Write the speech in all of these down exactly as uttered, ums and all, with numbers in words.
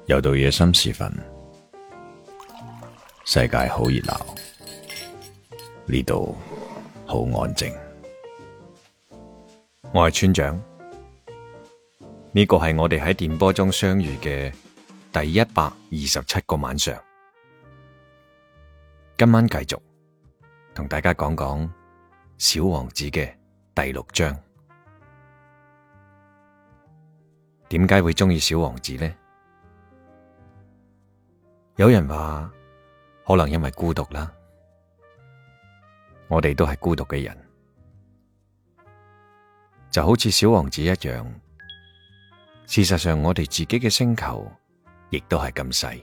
又到夜深時分，世界好熱鬧，呢度好安靜。 我係村長，呢個係我哋喺電波中相遇嘅第一百二十七個晚上。今晚繼續同大家講講《小王子》嘅第六章。點解會鍾意小王子呢？有人話可能因為孤獨啦，我哋都係孤獨嘅人，就好似小王子一樣。事實上，我哋自己嘅星球亦都係咁細，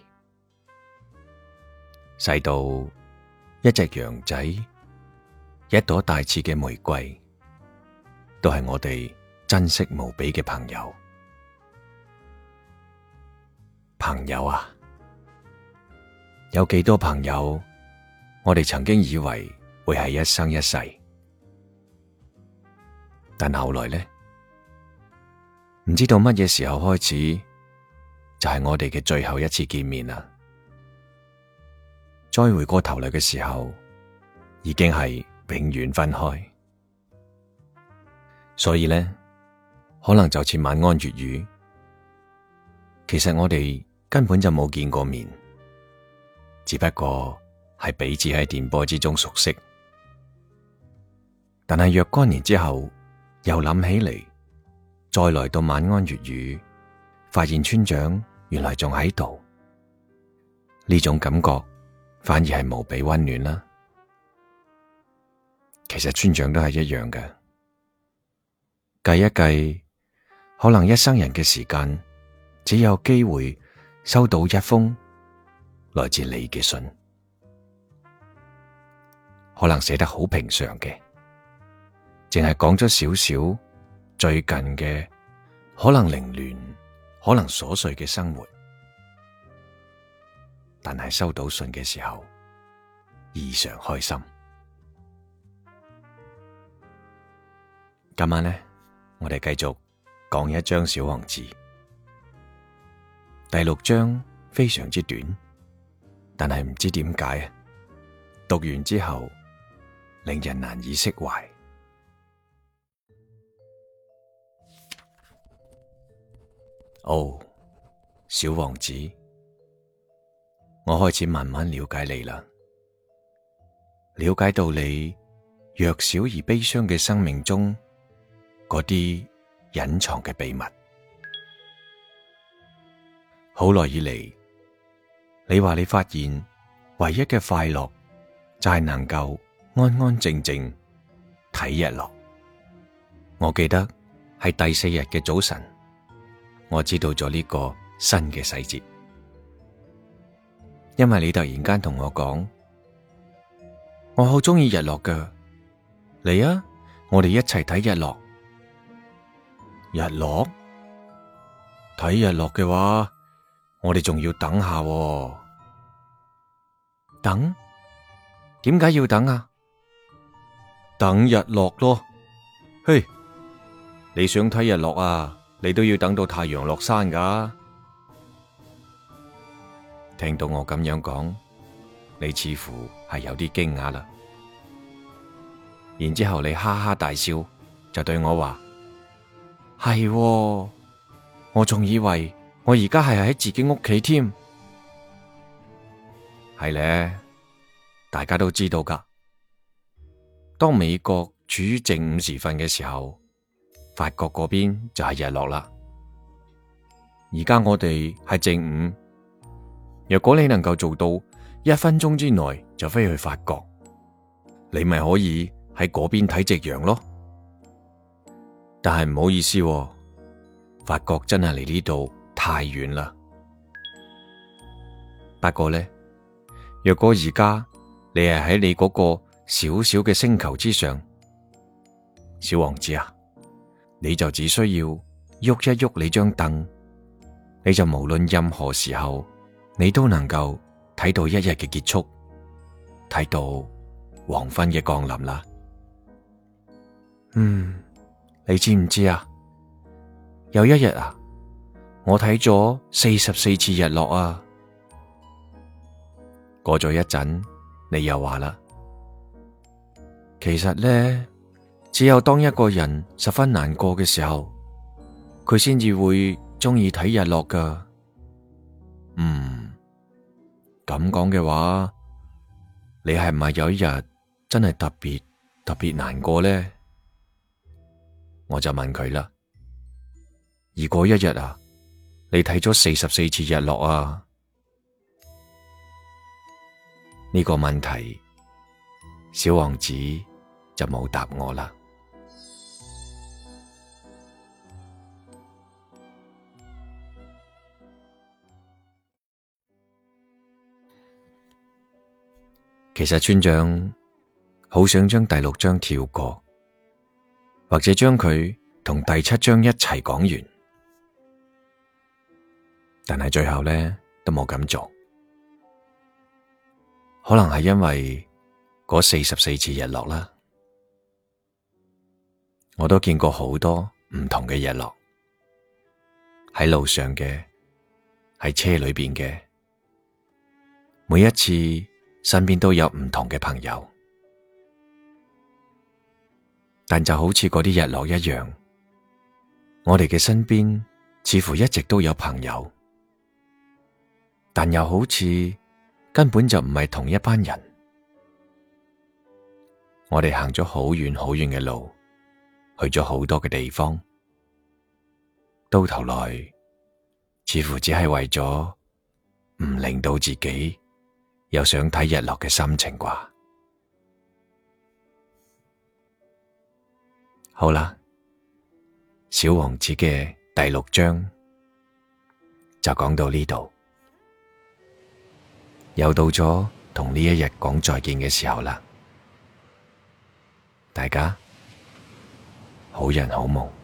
細到一隻羊仔、一朵帶刺嘅玫瑰，都係我哋珍惜無比嘅朋友。朋友啊！有幾多朋友，我哋曾經以為會係一生一世，但後來呢，唔知道乜嘢時候開始，就係我哋嘅最後一次見面啦。再回過頭嚟嘅時候，已經係永遠分開。所以呢，可能就似晚安粵語，其實我哋根本就冇見過面。只不過係彼此喺電波之中熟悉，但係若干年之後又諗起嚟，再來到晚安粵語，發現村長原來仲喺度，呢種感覺反而係無比溫暖啦。其實村長都係一樣嘅，計一計，可能一生人嘅時間只有機會收到一封來自你嘅信，可能寫得好平常嘅，淨係講咗少少最近嘅，可能凌亂，可能瑣碎嘅生活，但係收到信嘅時候異常開心。今晚呢，我哋繼續講一章小王子。第六章非常之短，但係唔知點解啊，讀完之後令人難以釋懷。哦，小王子，我開始慢慢了解你啦，了解到你弱小而悲傷嘅生命中嗰啲隱藏嘅秘密。好耐以嚟，你話你發現唯一嘅快樂就係能夠安安靜靜睇日落。我記得係第四日嘅早晨，我知道咗呢個新嘅細節，因為你突然間同我講，我好鍾意日落㗎，嚟啊，我哋一齊睇日落。日落？睇日落嘅話，我哋仲要等下喎。等？點解要等啊？等日落咯。嘿，你想睇日落啊？你都要等到太陽落山㗎。聽到我咁樣講，你似乎係有啲驚訝啦。然之後你哈哈大笑，就對我話：係喎，我仲以為我而家係喺自己屋企添。係咧，大家都知道噶。當美國處於正午時分嘅時候，法國嗰邊就係日落啦。而家我哋係正午，若果你能夠做到一分鐘之內就飛去法國，你咪可以喺嗰邊睇夕陽咯。但係唔好意思喎，法國真係離呢度太遠啦。不過呢，若果而家你係喺你嗰個小小嘅星球之上，小王子啊，你就只需要喐一喐你張凳，你就無論任何時候，你都能夠睇到一日嘅結束，睇到黃昏嘅降臨啦。嗯，你知唔知啊？有一日啊， 我睇咗四十四次日落啊！過咗一陣，你又話啦，其實呢，只有當一個人十分難過嘅時候，佢先至會鍾意睇日落噶。嗯，咁講嘅話，你係唔係有一日真係特別特別難過呢？我就問佢啦，而嗰一日啊，你睇咗四十四次日落啊？呢個問題，小王子就冇答我啦。其實村長好想將第六章跳過，或者將佢同第七章一齊講完，但係最後呢都冇咁做。可能係因為嗰四十四次日落啦，我都見過好多唔同嘅日落，喺路上嘅，喺車裏邊嘅，每一次身邊都有唔同嘅朋友，但就好似嗰啲日落一樣，我哋嘅身邊似乎一直都有朋友，但又好似根本就唔係同一班人。我哋行咗好遠好遠嘅路，去咗好多嘅地方，到頭來似乎只係為咗唔令到自己有想睇日落嘅心情啩。好啦，小王子嘅第六章就講到呢度。又到咗同呢一日講再見嘅時候啦，大家好人好夢。